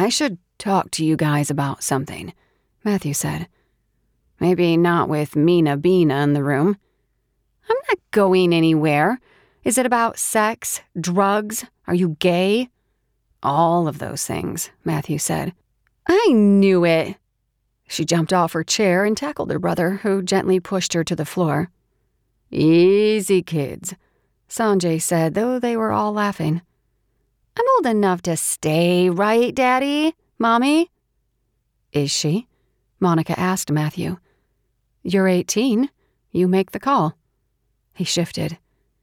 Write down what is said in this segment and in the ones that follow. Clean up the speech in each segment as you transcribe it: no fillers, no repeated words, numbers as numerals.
I should talk to you guys about something, Matthew said. Maybe not with Mina Bina in the room. I'm not going anywhere. Is it about sex, drugs? Are you gay? All of those things, Matthew said. I knew it. She jumped off her chair and tackled her brother, who gently pushed her to the floor. Easy, kids, Sanjay said, though they were all laughing. I'm old enough to stay, right, Daddy? Mommy? Is she? Monica asked Matthew. You're 18. You make the call. He shifted.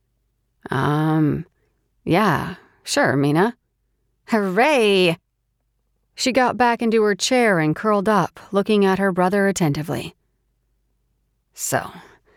Yeah, sure, Mina. Hooray! She got back into her chair and curled up, looking at her brother attentively. So,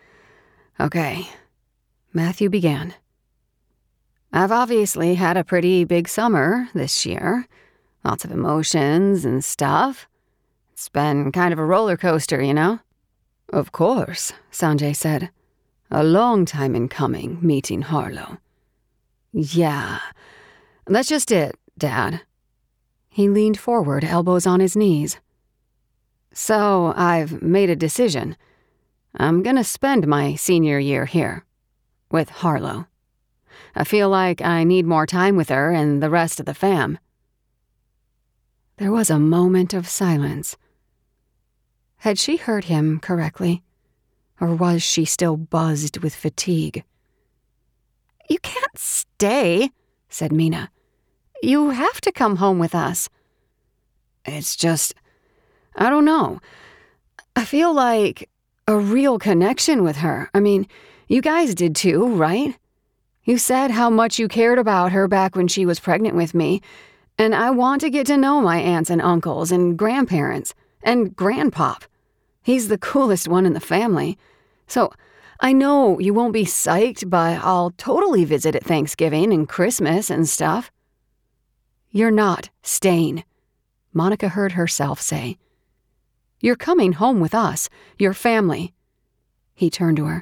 okay, Matthew began. I've obviously had a pretty big summer this year. Lots of emotions and stuff. It's been kind of a roller coaster, you know? Of course, Sanjay said. A long time in coming, meeting Harlow. Yeah, that's just it, Dad. He leaned forward, elbows on his knees. So, I've made a decision. I'm gonna spend my senior year here, with Harlow. I feel like I need more time with her and the rest of the fam. There was a moment of silence. Had she heard him correctly? Or was she still buzzed with fatigue? You can't stay, said Mina. You have to come home with us. It's just, I don't know. I feel like a real connection with her. I mean, you guys did too, right? You said how much you cared about her back when she was pregnant with me, and I want to get to know my aunts and uncles and grandparents and grandpop. He's the coolest one in the family. So I know you won't be psyched, but I'll totally visit at Thanksgiving and Christmas and stuff. You're not staying, Monica heard herself say. You're coming home with us, your family. He turned to her.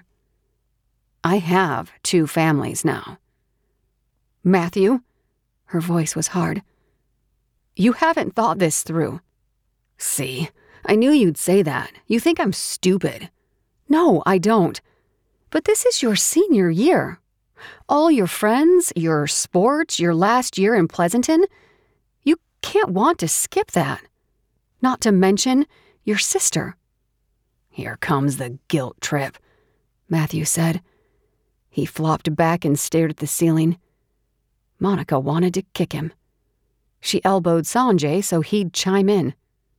I have 2 families now. Matthew, her voice was hard. You haven't thought this through. See, I knew you'd say that. You think I'm stupid. No, I don't. But this is your senior year. All your friends, your sports, your last year in Pleasanton, you can't want to skip that. Not to mention your sister. Here comes the guilt trip, Matthew said. He flopped back and stared at the ceiling. Monica wanted to kick him. She elbowed Sanjay so he'd chime in.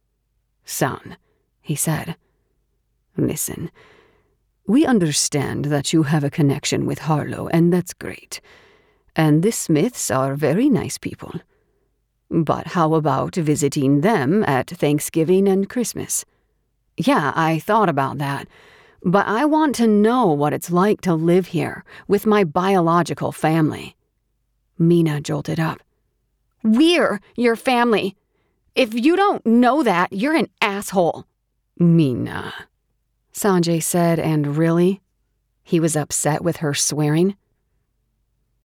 Son, he said, listen, we understand that you have a connection with Harlow, and that's great. And the Smiths are very nice people. But how about visiting them at Thanksgiving and Christmas? Yeah, I thought about that. But I want to know what it's like to live here with my biological family. Mina jolted up. We're your family. If you don't know that, you're an asshole. Mina, Sanjay said, and really? He was upset with her swearing.